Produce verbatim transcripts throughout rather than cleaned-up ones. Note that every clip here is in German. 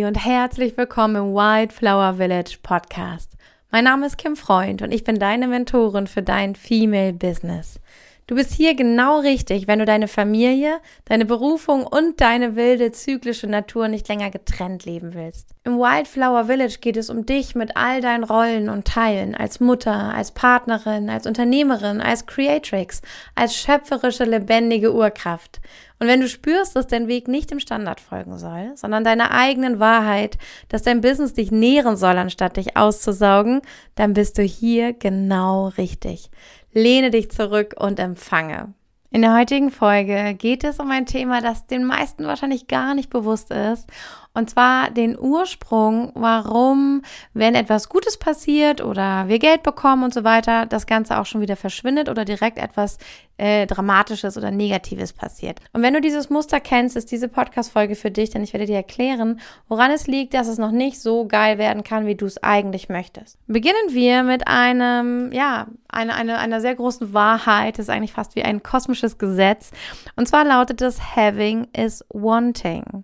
und herzlich willkommen im Wildflower Village Podcast. Mein Name ist Kim Freund und ich bin deine Mentorin für dein Female Business. Du bist hier genau richtig, wenn du deine Familie, deine Berufung und deine wilde, zyklische Natur nicht länger getrennt leben willst. Im Wildflower Village geht es um dich mit all deinen Rollen und Teilen, als Mutter, als Partnerin, als Unternehmerin, als Creatrix, als schöpferische, lebendige Urkraft. Und wenn du spürst, dass dein Weg nicht dem Standard folgen soll, sondern deiner eigenen Wahrheit, dass dein Business dich nähren soll, anstatt dich auszusaugen, dann bist du hier genau richtig. Lehne dich zurück und empfange. In der heutigen Folge geht es um ein Thema, das den meisten wahrscheinlich gar nicht bewusst ist. Und zwar den Ursprung, warum, wenn etwas Gutes passiert oder wir Geld bekommen und so weiter, das Ganze auch schon wieder verschwindet oder direkt etwas äh, Dramatisches oder Negatives passiert. Und wenn du dieses Muster kennst, ist diese Podcast-Folge für dich, denn ich werde dir erklären, woran es liegt, dass es noch nicht so geil werden kann, wie du es eigentlich möchtest. Beginnen wir mit einem, ja, eine, eine, einer sehr großen Wahrheit, das ist eigentlich fast wie ein kosmisches Gesetz. Und zwar lautet es, having is wanting.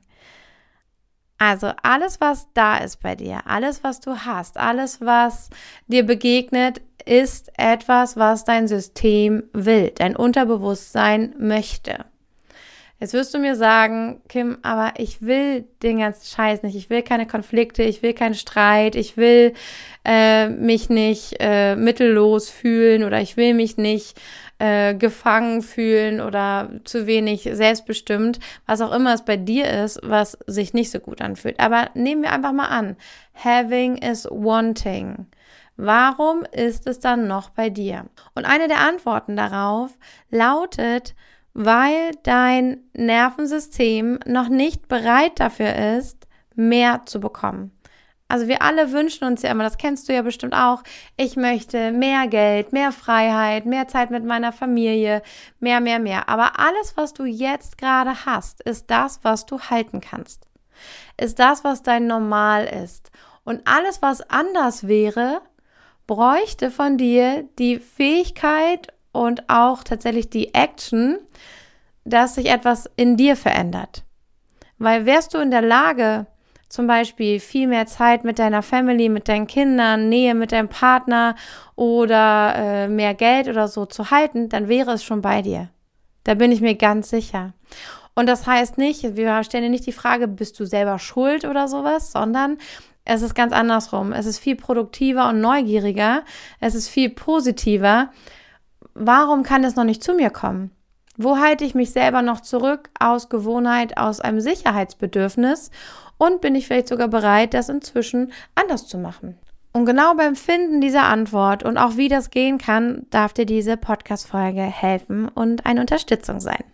Also alles, was da ist bei dir, alles, was du hast, alles, was dir begegnet, ist etwas, was dein System will, dein Unterbewusstsein möchte. Jetzt wirst du mir sagen, Kim, aber ich will den ganzen Scheiß nicht, ich will keine Konflikte, ich will keinen Streit, ich will äh, mich nicht äh, mittellos fühlen oder ich will mich nicht äh, gefangen fühlen oder zu wenig selbstbestimmt, was auch immer es bei dir ist, was sich nicht so gut anfühlt. Aber nehmen wir einfach mal an, having is wanting. Warum ist es dann noch bei dir? Und eine der Antworten darauf lautet, weil dein Nervensystem noch nicht bereit dafür ist, mehr zu bekommen. Also wir alle wünschen uns ja immer, das kennst du ja bestimmt auch, ich möchte mehr Geld, mehr Freiheit, mehr Zeit mit meiner Familie, mehr, mehr, mehr. Aber alles, was du jetzt gerade hast, ist das, was du halten kannst. Ist das, was dein Normal ist. Und alles, was anders wäre, bräuchte von dir die Fähigkeit und auch tatsächlich die Action, dass sich etwas in dir verändert. Weil wärst du in der Lage, zum Beispiel viel mehr Zeit mit deiner Family, mit deinen Kindern, Nähe mit deinem Partner oder äh, mehr Geld oder so zu halten, dann wäre es schon bei dir. Da bin ich mir ganz sicher. Und das heißt nicht, wir stellen dir nicht die Frage, bist du selber schuld oder sowas, sondern es ist ganz andersrum. Es ist viel produktiver und neugieriger. Es ist viel positiver. Warum kann es noch nicht zu mir kommen? Wo halte ich mich selber noch zurück aus Gewohnheit, aus einem Sicherheitsbedürfnis und bin ich vielleicht sogar bereit, das inzwischen anders zu machen? Und genau beim Finden dieser Antwort und auch wie das gehen kann, darf dir diese Podcast-Folge helfen und eine Unterstützung sein.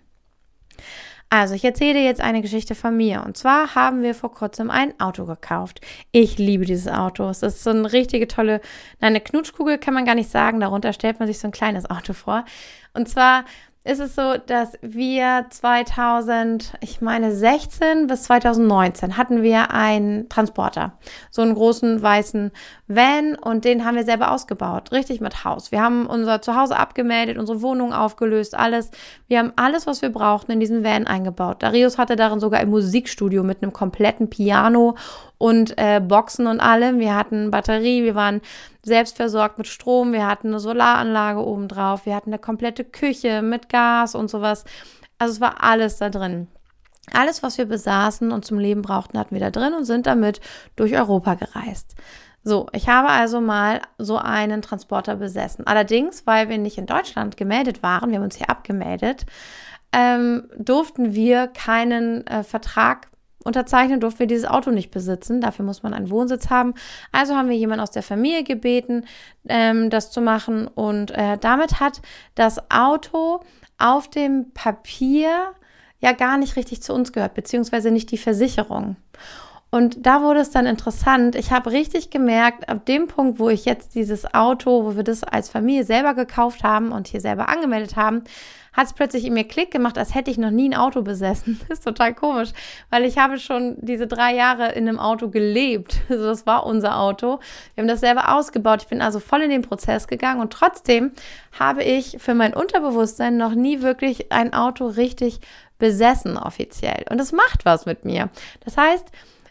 Also, ich erzähle dir jetzt eine Geschichte von mir. Und zwar haben wir vor kurzem ein Auto gekauft. Ich liebe dieses Auto. Es ist so eine richtige tolle, nein, eine Knutschkugel kann man gar nicht sagen. Darunter stellt man sich so ein kleines Auto vor. Und zwar ist es so, dass wir zweitausend, ich meine sechzehn bis zweitausendneunzehn hatten wir einen Transporter, so einen großen weißen Van und den haben wir selber ausgebaut, richtig mit Haus. Wir haben unser Zuhause abgemeldet, unsere Wohnung aufgelöst, alles. Wir haben alles, was wir brauchten, in diesen Van eingebaut. Darius hatte darin sogar ein Musikstudio mit einem kompletten Piano und äh, Boxen und allem. Wir hatten Batterie, wir waren selbstversorgt mit Strom, wir hatten eine Solaranlage obendrauf, wir hatten eine komplette Küche mit Gas und sowas. Also es war alles da drin. Alles, was wir besaßen und zum Leben brauchten, hatten wir da drin und sind damit durch Europa gereist. So, ich habe also mal so einen Transporter besessen. Allerdings, weil wir nicht in Deutschland gemeldet waren, wir haben uns hier abgemeldet, ähm, durften wir keinen äh, Vertrag unterzeichnen, durften wir dieses Auto nicht besitzen. Dafür muss man einen Wohnsitz haben. Also haben wir jemanden aus der Familie gebeten, ähm, das zu machen. Und äh, damit hat das Auto auf dem Papier ja gar nicht richtig zu uns gehört, beziehungsweise nicht die Versicherung. Und da wurde es dann interessant. Ich habe richtig gemerkt, ab dem Punkt, wo ich jetzt dieses Auto, wo wir das als Familie selber gekauft haben und hier selber angemeldet haben, hat es plötzlich in mir Klick gemacht, als hätte ich noch nie ein Auto besessen. Das ist total komisch, weil ich habe schon diese drei Jahre in einem Auto gelebt. Also das war unser Auto. Wir haben das selber ausgebaut. Ich bin also voll in den Prozess gegangen und trotzdem habe ich für mein Unterbewusstsein noch nie wirklich ein Auto richtig besessen offiziell. Und das macht was mit mir. Das heißt,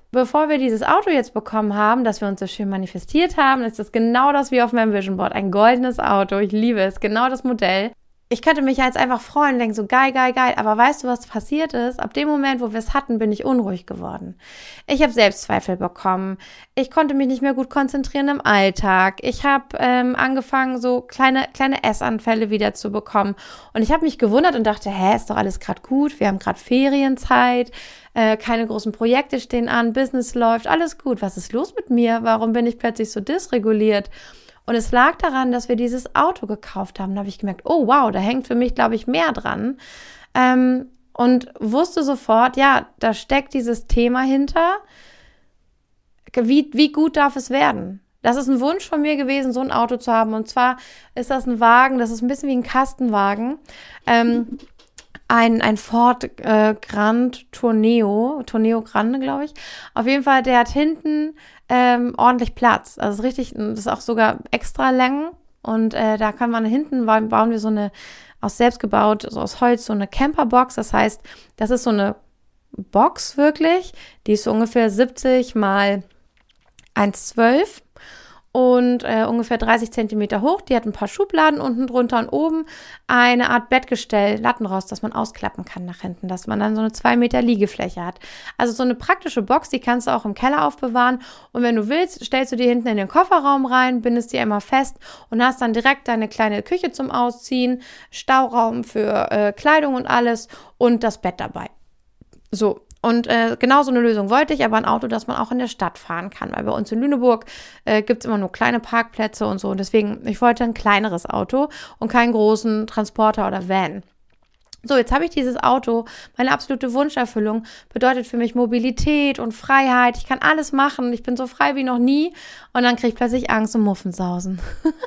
bevor wir dieses Auto jetzt bekommen haben, das wir uns so schön manifestiert haben, ist das genau das wie auf meinem Vision Board. Ein goldenes Auto. Ich liebe es. Genau das Modell. Ich könnte mich jetzt einfach freuen und denken so, geil, geil, geil. Aber weißt du, was passiert ist? Ab dem Moment, wo wir es hatten, bin ich unruhig geworden. Ich habe Selbstzweifel bekommen. Ich konnte mich nicht mehr gut konzentrieren im Alltag. Ich habe ähm, angefangen, so kleine, kleine Essanfälle wieder zu bekommen. Und ich habe mich gewundert und dachte, hä, ist doch alles gerade gut. Wir haben gerade Ferienzeit. Äh, keine großen Projekte stehen an. Business läuft. Alles gut. Was ist los mit mir? Warum bin ich plötzlich so dysreguliert? Und es lag daran, dass wir dieses Auto gekauft haben. Da habe ich gemerkt, oh wow, da hängt für mich, glaube ich, mehr dran. Ähm, und wusste sofort, ja, da steckt dieses Thema hinter. Wie, wie gut darf es werden? Das ist ein Wunsch von mir gewesen, so ein Auto zu haben. Und zwar ist das ein Wagen, das ist ein bisschen wie ein Kastenwagen. Ähm, Ein, ein Ford äh, Grand Tourneo, Tourneo Grande, glaube ich. Auf jeden Fall, der hat hinten ähm, ordentlich Platz. Also ist richtig, das ist auch sogar extra Längen. Und äh, da kann man hinten, bauen wir so eine, aus selbst gebaut, so aus Holz, so eine Camperbox. Das heißt, das ist so eine Box wirklich. Die ist so ungefähr siebzig mal eins Komma zwölf. Und äh, ungefähr dreißig Zentimeter hoch. Die hat ein paar Schubladen unten drunter und oben eine Art Bettgestell, Lattenrost, das man ausklappen kann nach hinten, dass man dann so eine zwei Meter Liegefläche hat. Also so eine praktische Box, die kannst du auch im Keller aufbewahren. Und wenn du willst, stellst du die hinten in den Kofferraum rein, bindest die einmal fest und hast dann direkt deine kleine Küche zum Ausziehen, Stauraum für äh, Kleidung und alles und das Bett dabei. So. Und äh, genau so eine Lösung wollte ich, aber ein Auto, das man auch in der Stadt fahren kann, weil bei uns in Lüneburg äh, gibt es immer nur kleine Parkplätze und so und deswegen, ich wollte ein kleineres Auto und keinen großen Transporter oder Van. So, jetzt habe ich dieses Auto, meine absolute Wunscherfüllung, bedeutet für mich Mobilität und Freiheit, ich kann alles machen, ich bin so frei wie noch nie und dann kriege ich plötzlich Angst und Muffensausen.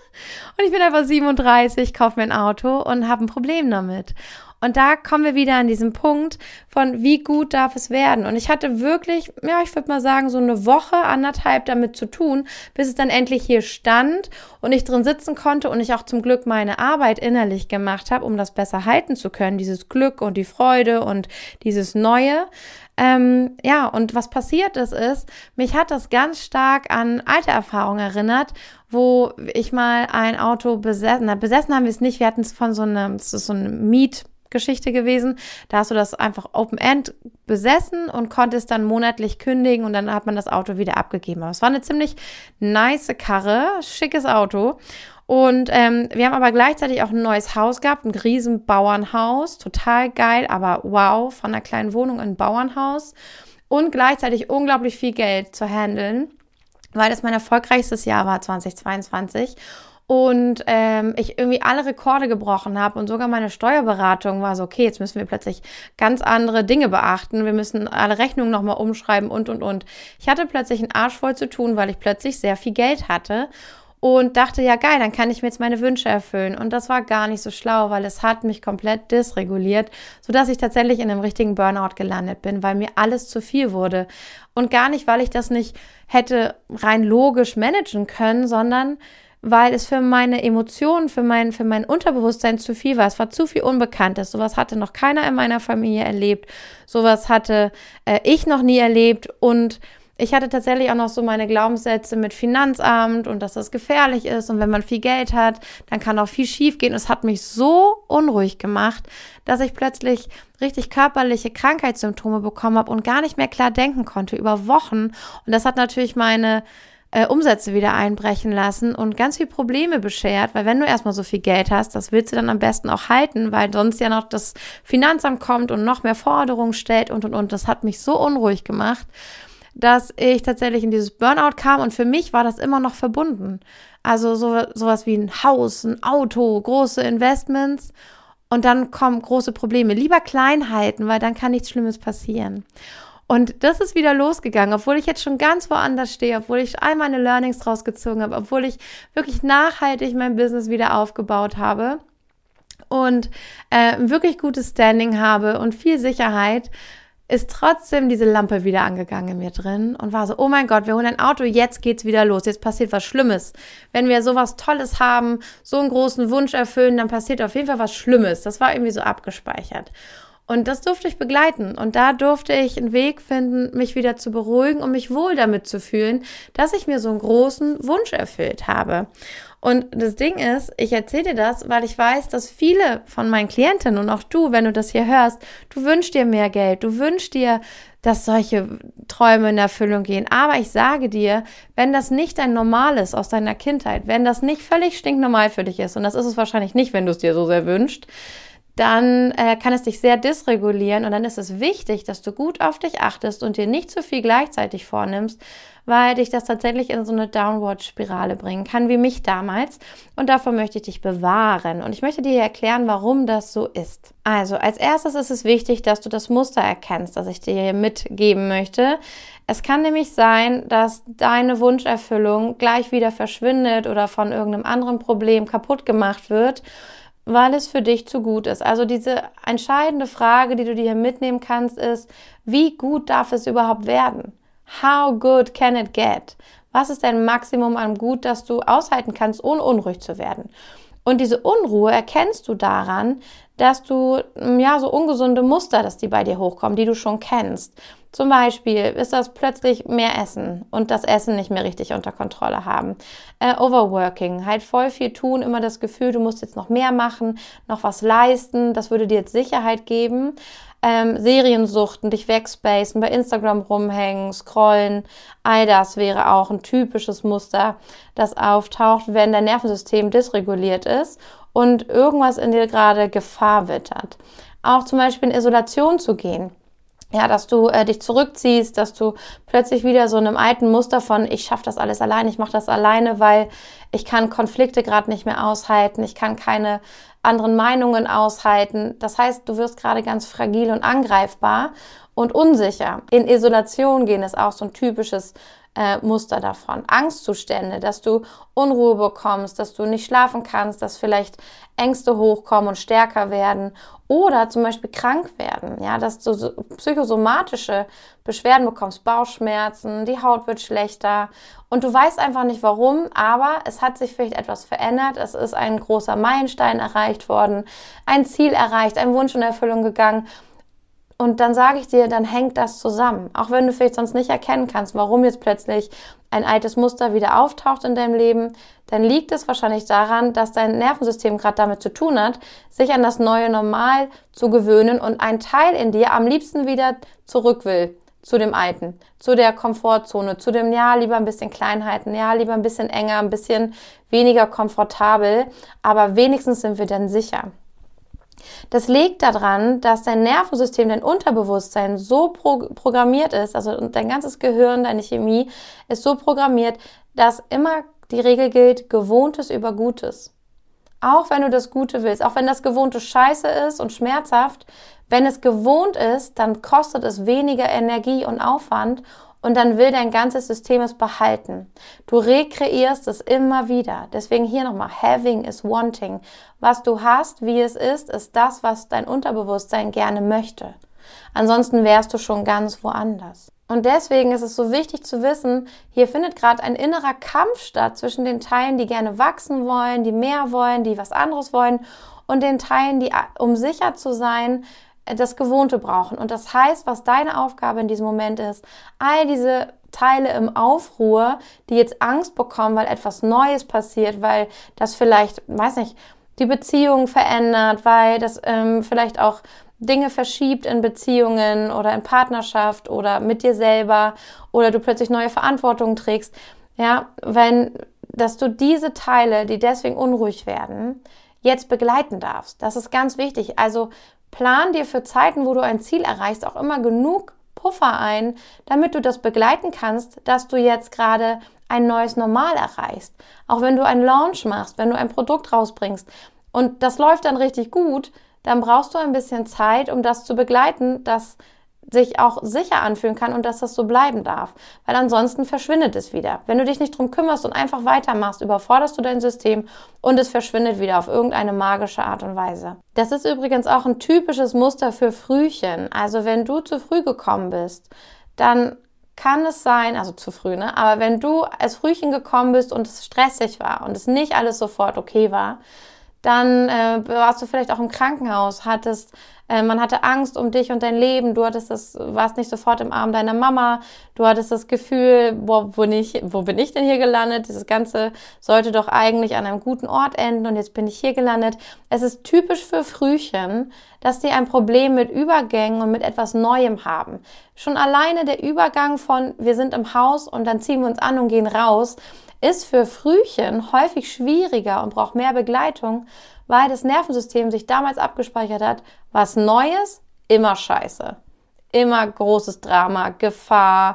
Und ich bin einfach siebenunddreißig, kaufe mir ein Auto und habe ein Problem damit. Und da kommen wir wieder an diesen Punkt von, wie gut darf es werden? Und ich hatte wirklich, ja, ich würde mal sagen, so eine Woche, anderthalb damit zu tun, bis es dann endlich hier stand und ich drin sitzen konnte und ich auch zum Glück meine Arbeit innerlich gemacht habe, um das besser halten zu können, dieses Glück und die Freude und dieses Neue. Ähm, ja, und was passiert ist, ist, mich hat das ganz stark an alte Erfahrungen erinnert, wo ich mal ein Auto besessen habe. Besessen haben wir es nicht, wir hatten es von so einem, das ist so eine Miet- Geschichte gewesen. Da hast du das einfach Open-End besessen und konntest dann monatlich kündigen und dann hat man das Auto wieder abgegeben. Aber es war eine ziemlich nice Karre, schickes Auto. Und ähm, wir haben aber gleichzeitig auch ein neues Haus gehabt, ein riesen Bauernhaus, total geil, aber wow, von einer kleinen Wohnung in ein Bauernhaus und gleichzeitig unglaublich viel Geld zu handeln, weil das mein erfolgreichstes Jahr war, zweitausendzweiundzwanzig. Und ähm, ich irgendwie alle Rekorde gebrochen habe und sogar meine Steuerberatung war so, okay, jetzt müssen wir plötzlich ganz andere Dinge beachten. Wir müssen alle Rechnungen nochmal umschreiben und, und, und. Ich hatte plötzlich einen Arsch voll zu tun, weil ich plötzlich sehr viel Geld hatte und dachte, ja geil, dann kann ich mir jetzt meine Wünsche erfüllen. Und das war gar nicht so schlau, weil es hat mich komplett dysreguliert, sodass ich tatsächlich in einem richtigen Burnout gelandet bin, weil mir alles zu viel wurde. Und gar nicht, weil ich das nicht hätte rein logisch managen können, sondern weil es für meine Emotionen, für mein, für mein Unterbewusstsein zu viel war. Es war zu viel Unbekanntes. Sowas hatte noch keiner in meiner Familie erlebt. Sowas hatte äh, ich noch nie erlebt. Und ich hatte tatsächlich auch noch so meine Glaubenssätze mit Finanzamt und dass das gefährlich ist. Und wenn man viel Geld hat, dann kann auch viel schief gehen. Es hat mich so unruhig gemacht, dass ich plötzlich richtig körperliche Krankheitssymptome bekommen habe und gar nicht mehr klar denken konnte über Wochen. Und das hat natürlich meine Äh, Umsätze wieder einbrechen lassen und ganz viel Probleme beschert, weil wenn du erstmal so viel Geld hast, das willst du dann am besten auch halten, weil sonst ja noch das Finanzamt kommt und noch mehr Forderungen stellt und und und. Das hat mich so unruhig gemacht, dass ich tatsächlich in dieses Burnout kam und für mich war das immer noch verbunden. Also so sowas wie ein Haus, ein Auto, große Investments und dann kommen große Probleme. Lieber Kleinheiten, weil dann kann nichts Schlimmes passieren. Und das ist wieder losgegangen, obwohl ich jetzt schon ganz woanders stehe, obwohl ich all meine Learnings draus gezogen habe, obwohl ich wirklich nachhaltig mein Business wieder aufgebaut habe und äh, ein wirklich gutes Standing habe und viel Sicherheit, ist trotzdem diese Lampe wieder angegangen in mir drin und war so, oh mein Gott, wir holen ein Auto, jetzt geht's wieder los, jetzt passiert was Schlimmes. Wenn wir sowas Tolles haben, so einen großen Wunsch erfüllen, dann passiert auf jeden Fall was Schlimmes. Das war irgendwie so abgespeichert. Und das durfte ich begleiten. Und da durfte ich einen Weg finden, mich wieder zu beruhigen und mich wohl damit zu fühlen, dass ich mir so einen großen Wunsch erfüllt habe. Und das Ding ist, ich erzähle dir das, weil ich weiß, dass viele von meinen Klientinnen und auch du, wenn du das hier hörst, du wünschst dir mehr Geld, du wünschst dir, dass solche Träume in Erfüllung gehen. Aber ich sage dir, wenn das nicht dein Normal ist aus deiner Kindheit, wenn das nicht völlig stinknormal für dich ist, und das ist es wahrscheinlich nicht, wenn du es dir so sehr wünschst, dann äh, kann es dich sehr dysregulieren und dann ist es wichtig, dass du gut auf dich achtest und dir nicht zu viel gleichzeitig vornimmst, weil dich das tatsächlich in so eine Downward-Spirale bringen kann, wie mich damals. Und davor möchte ich dich bewahren. Und ich möchte dir erklären, warum das so ist. Also, als erstes ist es wichtig, dass du das Muster erkennst, das ich dir hier mitgeben möchte. Es kann nämlich sein, dass deine Wunscherfüllung gleich wieder verschwindet oder von irgendeinem anderen Problem kaputt gemacht wird, weil es für dich zu gut ist. Also diese entscheidende Frage, die du dir hier mitnehmen kannst, ist, wie gut darf es überhaupt werden? How good can it get? Was ist dein Maximum an Gut, das du aushalten kannst, ohne unruhig zu werden? Und diese Unruhe erkennst du daran, dass du ja so ungesunde Muster, dass die bei dir hochkommen, die du schon kennst. Zum Beispiel ist das plötzlich mehr Essen und das Essen nicht mehr richtig unter Kontrolle haben. Äh, Overworking, halt voll viel tun, immer das Gefühl, du musst jetzt noch mehr machen, noch was leisten, das würde dir jetzt Sicherheit geben. Ähm, Seriensuchten, dich wegspacen, bei Instagram rumhängen, scrollen, all das wäre auch ein typisches Muster, das auftaucht, wenn dein Nervensystem dysreguliert ist und irgendwas in dir gerade Gefahr wittert. Auch zum Beispiel in Isolation zu gehen. Ja, dass du äh, dich zurückziehst, dass du plötzlich wieder so in einem alten Muster von ich schaffe das alles alleine, ich mache das alleine, weil ich kann Konflikte gerade nicht mehr aushalten, ich kann keine anderen Meinungen aushalten. Das heißt, du wirst gerade ganz fragil und angreifbar und unsicher. In Isolation gehen ist auch so ein typisches äh, Muster davon. Angstzustände, dass du Unruhe bekommst, dass du nicht schlafen kannst, dass vielleicht Ängste hochkommen und stärker werden oder zum Beispiel krank werden, ja, dass du so psychosomatische Beschwerden bekommst, Bauchschmerzen, die Haut wird schlechter und du weißt einfach nicht warum, aber es hat sich vielleicht etwas verändert, es ist ein großer Meilenstein erreicht worden, ein Ziel erreicht, ein Wunsch in Erfüllung gegangen. Und dann sage ich dir, dann hängt das zusammen. Auch wenn du vielleicht sonst nicht erkennen kannst, warum jetzt plötzlich ein altes Muster wieder auftaucht in deinem Leben, dann liegt es wahrscheinlich daran, dass dein Nervensystem gerade damit zu tun hat, sich an das neue Normal zu gewöhnen und ein Teil in dir am liebsten wieder zurück will zu dem Alten, zu der Komfortzone, zu dem, ja, lieber ein bisschen Kleinheiten, ja, lieber ein bisschen enger, ein bisschen weniger komfortabel, aber wenigstens sind wir dann sicher. Das liegt daran, dass dein Nervensystem, dein Unterbewusstsein so pro- programmiert ist, also dein ganzes Gehirn, deine Chemie ist so programmiert, dass immer die Regel gilt, Gewohntes über Gutes. Auch wenn du das Gute willst, auch wenn das Gewohnte scheiße ist und schmerzhaft, wenn es gewohnt ist, dann kostet es weniger Energie und Aufwand und dann will dein ganzes System es behalten. Du rekreierst es immer wieder. Deswegen hier nochmal, having is wanting. Was du hast, wie es ist, ist das, was dein Unterbewusstsein gerne möchte. Ansonsten wärst du schon ganz woanders. Und deswegen ist es so wichtig zu wissen, hier findet gerade ein innerer Kampf statt zwischen den Teilen, die gerne wachsen wollen, die mehr wollen, die was anderes wollen und den Teilen, die, um sicher zu sein, das Gewohnte brauchen. Und das heißt, was deine Aufgabe in diesem Moment ist, all diese Teile im Aufruhr, die jetzt Angst bekommen, weil etwas Neues passiert, weil das vielleicht, weiß nicht, die Beziehung verändert, weil das ähm, vielleicht auch Dinge verschiebt in Beziehungen oder in Partnerschaft oder mit dir selber oder du plötzlich neue Verantwortung trägst, ja, wenn, dass du diese Teile, die deswegen unruhig werden, jetzt begleiten darfst. Das ist ganz wichtig. Also plan dir für Zeiten, wo du ein Ziel erreichst, auch immer genug Puffer ein, damit du das begleiten kannst, dass du jetzt gerade ein neues Normal erreichst. Auch wenn du einen Launch machst, wenn du ein Produkt rausbringst und das läuft dann richtig gut, dann brauchst du ein bisschen Zeit, um das zu begleiten, dass sich auch sicher anfühlen kann und dass das so bleiben darf. Weil ansonsten verschwindet es wieder. Wenn du dich nicht drum kümmerst und einfach weitermachst, überforderst du dein System und es verschwindet wieder auf irgendeine magische Art und Weise. Das ist übrigens auch ein typisches Muster für Frühchen. Also wenn du zu früh gekommen bist, dann kann es sein, also zu früh, ne? Aber wenn du als Frühchen gekommen bist und es stressig war und es nicht alles sofort okay war, Dann äh, warst du vielleicht auch im Krankenhaus, hattest, äh, man hatte Angst um dich und dein Leben, du hattest das, warst nicht sofort im Arm deiner Mama, du hattest das Gefühl, wo, wo, nicht, wo bin ich denn hier gelandet? Dieses Ganze sollte doch eigentlich an einem guten Ort enden und jetzt bin ich hier gelandet. Es ist typisch für Frühchen, dass die ein Problem mit Übergängen und mit etwas Neuem haben. Schon alleine der Übergang von wir sind im Haus und dann ziehen wir uns an und gehen raus, ist für Frühchen häufig schwieriger und braucht mehr Begleitung, weil das Nervensystem sich damals abgespeichert hat, was Neues, immer scheiße. Immer großes Drama, Gefahr,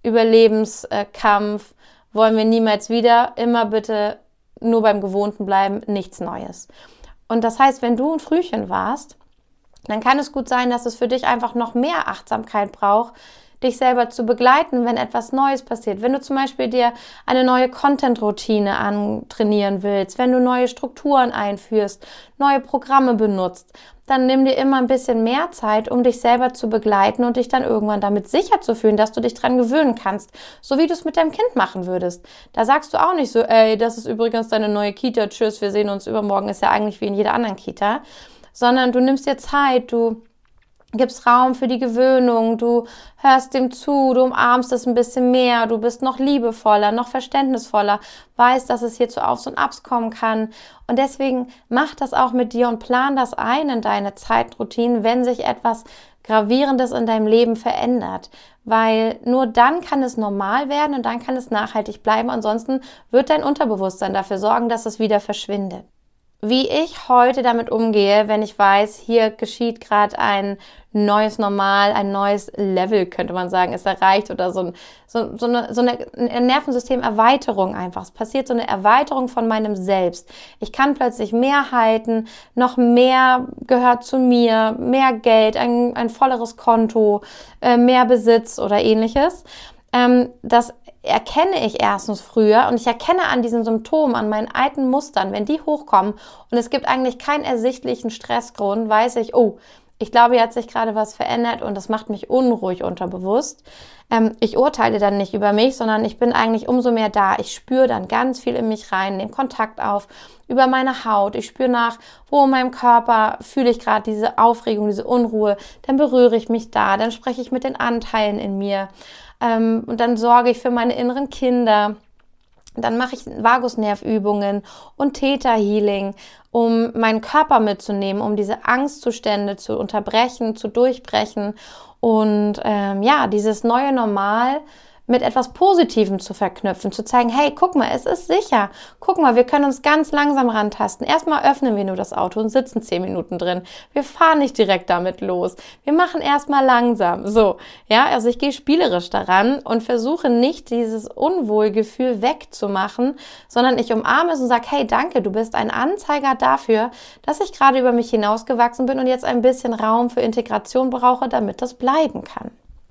Überlebenskampf, wollen wir niemals wieder, immer bitte nur beim Gewohnten bleiben, nichts Neues. Und das heißt, wenn du ein Frühchen warst, dann kann es gut sein, dass es für dich einfach noch mehr Achtsamkeit braucht, dich selber zu begleiten, wenn etwas Neues passiert. Wenn du zum Beispiel dir eine neue Content-Routine antrainieren willst, wenn du neue Strukturen einführst, neue Programme benutzt, dann nimm dir immer ein bisschen mehr Zeit, um dich selber zu begleiten und dich dann irgendwann damit sicher zu fühlen, dass du dich dran gewöhnen kannst, so wie du es mit deinem Kind machen würdest. Da sagst du auch nicht so, ey, das ist übrigens deine neue Kita, tschüss, wir sehen uns übermorgen, ist ja eigentlich wie in jeder anderen Kita, sondern du nimmst dir Zeit, du gibst Raum für die Gewöhnung, du hörst dem zu, du umarmst es ein bisschen mehr, du bist noch liebevoller, noch verständnisvoller, weißt, dass es hier zu Aufs und Abs kommen kann. Und deswegen mach das auch mit dir und plan das ein in deine Zeitroutinen, wenn sich etwas Gravierendes in deinem Leben verändert. Weil nur dann kann es normal werden und dann kann es nachhaltig bleiben. Ansonsten wird dein Unterbewusstsein dafür sorgen, dass es wieder verschwindet. Wie ich heute damit umgehe, wenn ich weiß, hier geschieht gerade ein neues Normal, ein neues Level, könnte man sagen, ist erreicht oder so, ein, so, so, eine, so eine Nervensystemerweiterung einfach. Es passiert so eine Erweiterung von meinem Selbst. Ich kann plötzlich mehr halten, noch mehr gehört zu mir, mehr Geld, ein, ein volleres Konto, äh, mehr Besitz oder ähnliches. Ähm, das erkenne ich erstens früher und ich erkenne an diesen Symptomen, an meinen alten Mustern, wenn die hochkommen und es gibt eigentlich keinen ersichtlichen Stressgrund, weiß ich, oh, ich glaube, hier hat sich gerade was verändert und das macht mich unruhig unterbewusst. Ähm, ich urteile dann nicht über mich, sondern ich bin eigentlich umso mehr da. Ich spüre dann ganz viel in mich rein, nehme Kontakt auf über meine Haut. Ich spüre nach, wo in meinem Körper fühle ich gerade diese Aufregung, diese Unruhe. Dann berühre ich mich da, dann spreche ich mit den Anteilen in mir. Ähm, und dann sorge ich für meine inneren Kinder. Dann mache ich Vagusnervübungen und Theta-Healing, um meinen Körper mitzunehmen, um diese Angstzustände zu unterbrechen, zu durchbrechen und ähm, ja, dieses neue Normal mit etwas Positivem zu verknüpfen, zu zeigen, hey, guck mal, es ist sicher. Guck mal, wir können uns ganz langsam rantasten. Erstmal öffnen wir nur das Auto und sitzen zehn Minuten drin. Wir fahren nicht direkt damit los. Wir machen erstmal langsam. So, ja, also ich gehe spielerisch daran und versuche nicht, dieses Unwohlgefühl wegzumachen, sondern ich umarme es und sage, hey, danke, du bist ein Anzeiger dafür, dass ich gerade über mich hinausgewachsen bin und jetzt ein bisschen Raum für Integration brauche, damit das bleiben kann.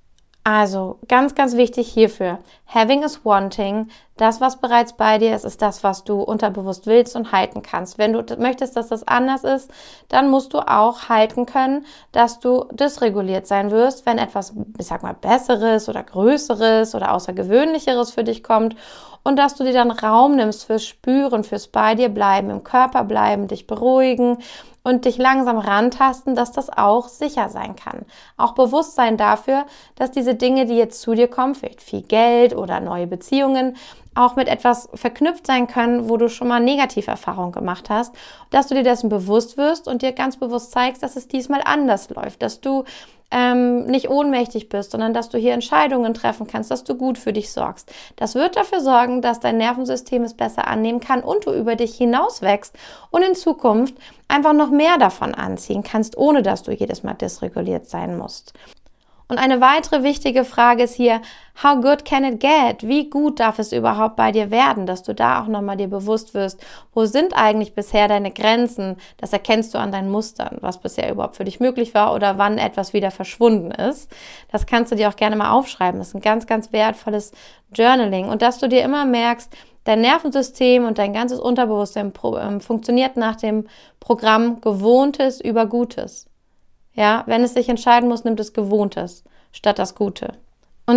Also, ganz, ganz wichtig hierfür, having is wanting, das, was bereits bei dir ist, ist das, was du unterbewusst willst und halten kannst. Wenn du möchtest, dass das anders ist, dann musst du auch halten können, dass du dysreguliert sein wirst, wenn etwas, ich sag mal, Besseres oder Größeres oder Außergewöhnlicheres für dich kommt und dass du dir dann Raum nimmst fürs Spüren, fürs bei dir bleiben, im Körper bleiben, dich beruhigen und dich langsam rantasten, dass das auch sicher sein kann. Auch Bewusstsein dafür, dass diese Dinge, die jetzt zu dir kommen, vielleicht viel Geld oder neue Beziehungen, auch mit etwas verknüpft sein können, wo du schon mal Negativerfahrungen gemacht hast, dass du dir dessen bewusst wirst und dir ganz bewusst zeigst, dass es diesmal anders läuft, dass du ähm, nicht ohnmächtig bist, sondern dass du hier Entscheidungen treffen kannst, dass du gut für dich sorgst. Das wird dafür sorgen, dass dein Nervensystem es besser annehmen kann und du über dich hinaus wächst und in Zukunft einfach noch mehr davon anziehen kannst, ohne dass du jedes Mal dysreguliert sein musst. Und eine weitere wichtige Frage ist hier, how good can it get? Wie gut darf es überhaupt bei dir werden, dass du da auch nochmal dir bewusst wirst, wo sind eigentlich bisher deine Grenzen? Das erkennst du an deinen Mustern, was bisher überhaupt für dich möglich war oder wann etwas wieder verschwunden ist. Das kannst du dir auch gerne mal aufschreiben. Das ist ein ganz, ganz wertvolles Journaling. Und dass du dir immer merkst, dein Nervensystem und dein ganzes Unterbewusstsein funktioniert nach dem Programm Gewohntes über Gutes. Ja, wenn es sich entscheiden muss, nimmt es Gewohntes statt das Gute. Und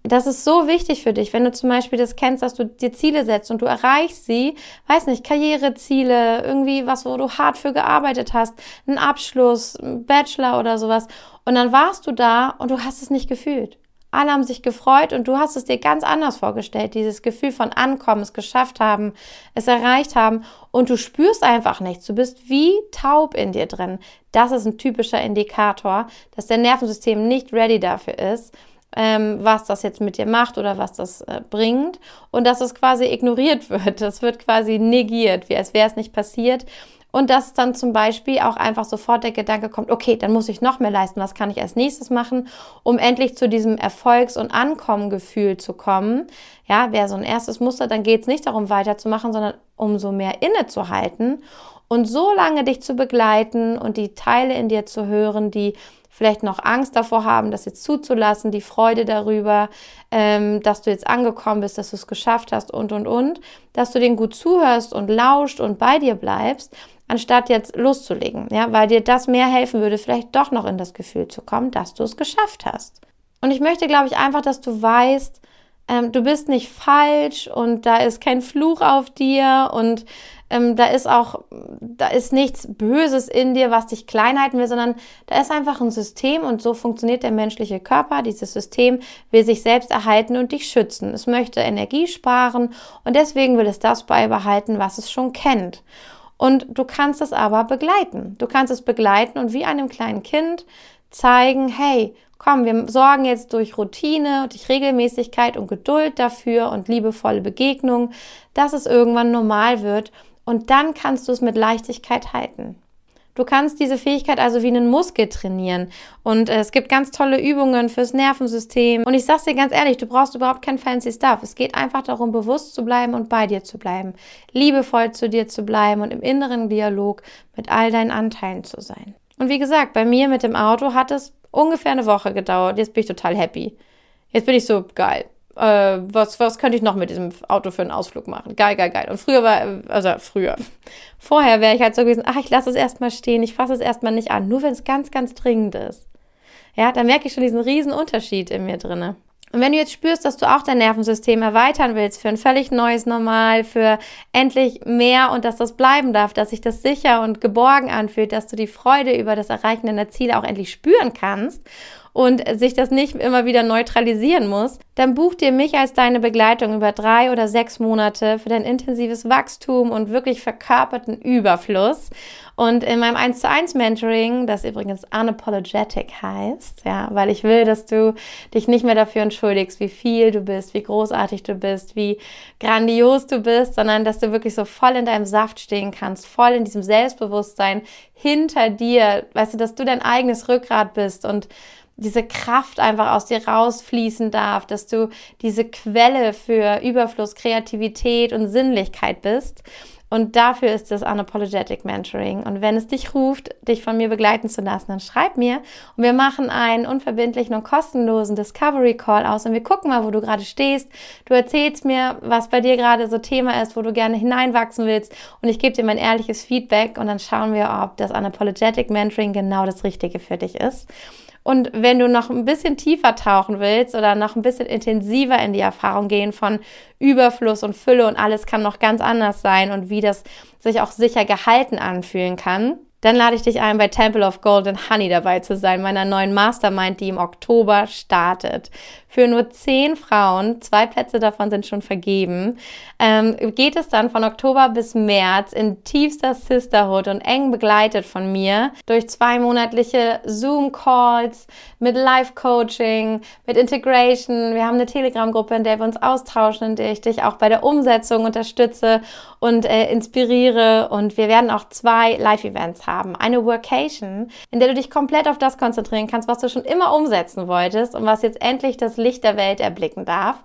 das ist so wichtig für dich, wenn du zum Beispiel das kennst, dass du dir Ziele setzt und du erreichst sie, weiß nicht, Karriereziele, irgendwie was, wo du hart für gearbeitet hast, einen Abschluss, einen Bachelor oder sowas. Und dann warst du da und du hast es nicht gefühlt. Alle haben sich gefreut und du hast es dir ganz anders vorgestellt, dieses Gefühl von Ankommen, es geschafft haben, es erreicht haben und du spürst einfach nichts. Du bist wie taub in dir drin. Das ist ein typischer Indikator, dass dein Nervensystem nicht ready dafür ist, ähm, was das jetzt mit dir macht oder was das äh, bringt und dass es quasi ignoriert wird. Das wird quasi negiert, wie als wäre es nicht passiert. Und dass dann zum Beispiel auch einfach sofort der Gedanke kommt, okay, dann muss ich noch mehr leisten, was kann ich als nächstes machen, um endlich zu diesem Erfolgs- und Ankommengefühl zu kommen. Ja, wäre so ein erstes Muster, dann geht es nicht darum weiterzumachen, sondern umso mehr innezuhalten und so lange dich zu begleiten und die Teile in dir zu hören, die vielleicht noch Angst davor haben, das jetzt zuzulassen, die Freude darüber, ähm, dass du jetzt angekommen bist, dass du es geschafft hast und, und, und, dass du denen gut zuhörst und lauscht und bei dir bleibst, anstatt jetzt loszulegen, ja, weil dir das mehr helfen würde, vielleicht doch noch in das Gefühl zu kommen, dass du es geschafft hast. Und ich möchte, glaube ich, einfach, dass du weißt, ähm, du bist nicht falsch und da ist kein Fluch auf dir und ähm, da ist auch, da ist nichts Böses in dir, was dich klein halten will, sondern da ist einfach ein System und so funktioniert der menschliche Körper. Dieses System will sich selbst erhalten und dich schützen. Es möchte Energie sparen und deswegen will es das beibehalten, was es schon kennt. Und du kannst es aber begleiten. Du kannst es begleiten und wie einem kleinen Kind zeigen, hey, komm, wir sorgen jetzt durch Routine und durch Regelmäßigkeit und Geduld dafür und liebevolle Begegnung, dass es irgendwann normal wird und dann kannst du es mit Leichtigkeit halten. Du kannst diese Fähigkeit also wie einen Muskel trainieren und äh, es gibt ganz tolle Übungen fürs Nervensystem und ich sag's dir ganz ehrlich, du brauchst überhaupt kein fancy Stuff. Es geht einfach darum, bewusst zu bleiben und bei dir zu bleiben, liebevoll zu dir zu bleiben und im inneren Dialog mit all deinen Anteilen zu sein. Und wie gesagt, bei mir mit dem Auto hat es ungefähr eine Woche gedauert. Jetzt bin ich total happy. Jetzt bin ich so, geil. Äh, was, was könnte ich noch mit diesem Auto für einen Ausflug machen? Geil, geil, geil. Und früher war, also früher, vorher wäre ich halt so gewesen, ach, ich lasse es erstmal stehen, ich fasse es erstmal nicht an, nur wenn es ganz, ganz dringend ist. Ja, dann merke ich schon diesen riesen Unterschied in mir drinne. Und wenn du jetzt spürst, dass du auch dein Nervensystem erweitern willst für ein völlig neues Normal, für endlich mehr und dass das bleiben darf, dass sich das sicher und geborgen anfühlt, dass du die Freude über das Erreichen deiner Ziele auch endlich spüren kannst und sich das nicht immer wieder neutralisieren muss, dann buch dir mich als deine Begleitung über drei oder sechs Monate für dein intensives Wachstum und wirklich verkörperten Überfluss. Und in meinem eins zu eins Mentoring, das übrigens Unapologetic heißt, ja, weil ich will, dass du dich nicht mehr dafür entschuldigst, wie viel du bist, wie großartig du bist, wie grandios du bist, sondern dass du wirklich so voll in deinem Saft stehen kannst, voll in diesem Selbstbewusstsein hinter dir, weißt du, dass du dein eigenes Rückgrat bist und diese Kraft einfach aus dir rausfließen darf, dass du diese Quelle für Überfluss, Kreativität und Sinnlichkeit bist. Und dafür ist das Unapologetic Mentoring. Und wenn es dich ruft, dich von mir begleiten zu lassen, dann schreib mir und wir machen einen unverbindlichen und kostenlosen Discovery Call aus und wir gucken mal, wo du gerade stehst. Du erzählst mir, was bei dir gerade so Thema ist, wo du gerne hineinwachsen willst und ich gebe dir mein ehrliches Feedback und dann schauen wir, ob das Unapologetic Mentoring genau das Richtige für dich ist. Und wenn du noch ein bisschen tiefer tauchen willst oder noch ein bisschen intensiver in die Erfahrung gehen von Überfluss und Fülle und alles kann noch ganz anders sein und wie das sich auch sicher gehalten anfühlen kann, dann lade ich dich ein, bei Temple of Gold and Honey dabei zu sein, meiner neuen Mastermind, die im Oktober startet. Für nur zehn Frauen, zwei Plätze davon sind schon vergeben, ähm, geht es dann von Oktober bis März in tiefster Sisterhood und eng begleitet von mir durch zwei monatliche Zoom-Calls mit Live-Coaching, mit Integration. Wir haben eine Telegram-Gruppe, in der wir uns austauschen, in der ich dich auch bei der Umsetzung unterstütze und äh, inspiriere. Und wir werden auch zwei Live-Events haben. Eine Workation, in der du dich komplett auf das konzentrieren kannst, was du schon immer umsetzen wolltest und was jetzt endlich das Licht der Welt erblicken darf.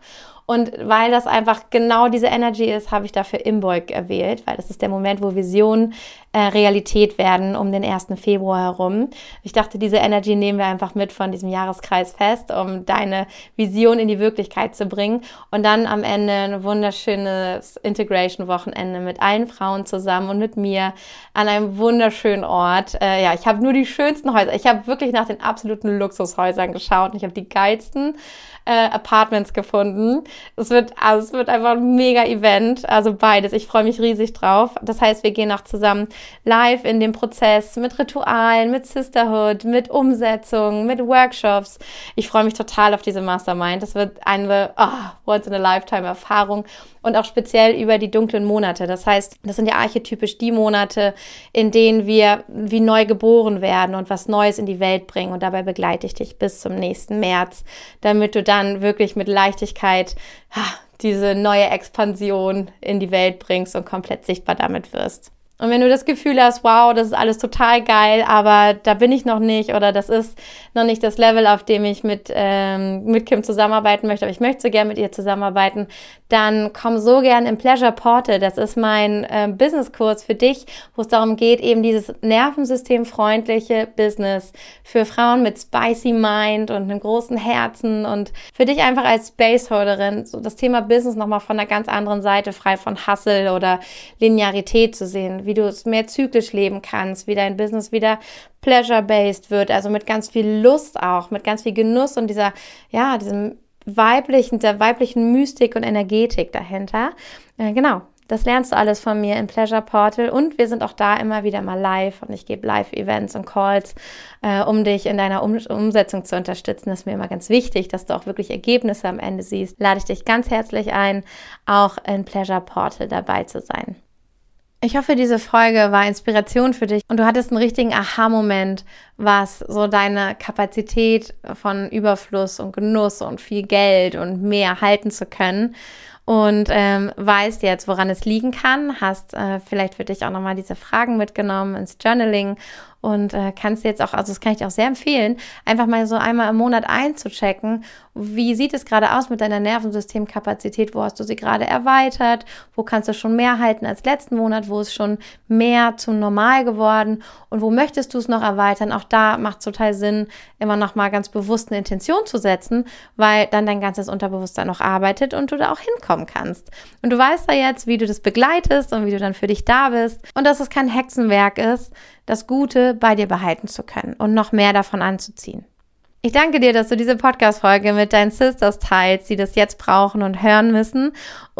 Und weil das einfach genau diese Energy ist, habe ich dafür Imbolc gewählt, weil das ist der Moment, wo Visionen äh, Realität werden um den ersten Februar herum. Ich dachte, diese Energy nehmen wir einfach mit von diesem Jahreskreisfest, um deine Vision in die Wirklichkeit zu bringen und dann am Ende ein wunderschönes Integration-Wochenende mit allen Frauen zusammen und mit mir an einem wunderschönen Ort. Äh, ja, ich habe nur die schönsten Häuser. Ich habe wirklich nach den absoluten Luxushäusern geschaut und ich habe die geilsten äh, Apartments gefunden. Es wird, also es wird einfach ein mega Event, also beides. Ich freue mich riesig drauf. Das heißt, wir gehen auch zusammen live in den Prozess mit Ritualen, mit Sisterhood, mit Umsetzung, mit Workshops. Ich freue mich total auf diese Mastermind. Das wird eine oh, Once-in-a-Lifetime-Erfahrung und auch speziell über die dunklen Monate. Das heißt, das sind ja archetypisch die Monate, in denen wir wie neu geboren werden und was Neues in die Welt bringen. Und dabei begleite ich dich bis zum nächsten März, damit du dann wirklich mit Leichtigkeit ha, diese neue Expansion in die Welt bringst und komplett sichtbar damit wirst. Und wenn du das Gefühl hast, wow, das ist alles total geil, aber da bin ich noch nicht oder das ist noch nicht das Level, auf dem ich mit, ähm, mit Kim zusammenarbeiten möchte, aber ich möchte so gerne mit ihr zusammenarbeiten, dann komm so gern im Pleasure Portal. Das ist mein äh, Businesskurs für dich, wo es darum geht, eben dieses nervensystemfreundliche Business für Frauen mit spicy Mind und einem großen Herzen und für dich einfach als Spaceholderin so das Thema Business nochmal von einer ganz anderen Seite, frei von Hustle oder Linearität zu sehen, wie du es mehr zyklisch leben kannst, wie dein Business wieder pleasure-based wird, also mit ganz viel Lust auch, mit ganz viel Genuss und dieser, ja, diesem weiblichen, der weiblichen Mystik und Energetik dahinter. Äh, genau, das lernst du alles von mir im Pleasure Portal und wir sind auch da immer wieder mal live und ich gebe Live-Events und Calls, äh, um dich in deiner um- Umsetzung zu unterstützen. Das ist mir immer ganz wichtig, dass du auch wirklich Ergebnisse am Ende siehst. Lade ich dich ganz herzlich ein, auch im Pleasure Portal dabei zu sein. Ich hoffe, diese Folge war Inspiration für dich und du hattest einen richtigen Aha-Moment, was so deine Kapazität von Überfluss und Genuss und viel Geld und mehr halten zu können. Und ähm, weißt jetzt, woran es liegen kann, hast äh, vielleicht für dich auch nochmal diese Fragen mitgenommen ins Journaling und äh, kannst jetzt auch, also das kann ich dir auch sehr empfehlen, einfach mal so einmal im Monat einzuchecken, wie sieht es gerade aus mit deiner Nervensystemkapazität, wo hast du sie gerade erweitert, wo kannst du schon mehr halten als letzten Monat, wo ist schon mehr zum Normal geworden und wo möchtest du es noch erweitern, auch da macht es total Sinn, immer noch mal ganz bewusst eine Intention zu setzen, weil dann dein ganzes Unterbewusstsein noch arbeitet und du da auch hinkommen kannst. Und du weißt ja jetzt, wie du das begleitest und wie du dann für dich da bist und dass es kein Hexenwerk ist, das Gute bei dir behalten zu können und noch mehr davon anzuziehen. Ich danke dir, dass du diese Podcast-Folge mit deinen Sisters teilst, die das jetzt brauchen und hören müssen.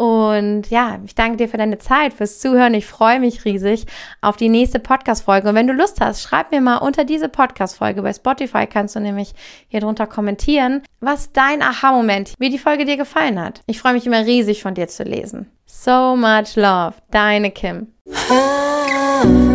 Und ja, ich danke dir für deine Zeit, fürs Zuhören. Ich freue mich riesig auf die nächste Podcast-Folge. Und wenn du Lust hast, schreib mir mal unter diese Podcast-Folge. Bei Spotify kannst du nämlich hier drunter kommentieren, was dein Aha-Moment, wie die Folge dir gefallen hat. Ich freue mich immer riesig, von dir zu lesen. So much love. Deine Kim.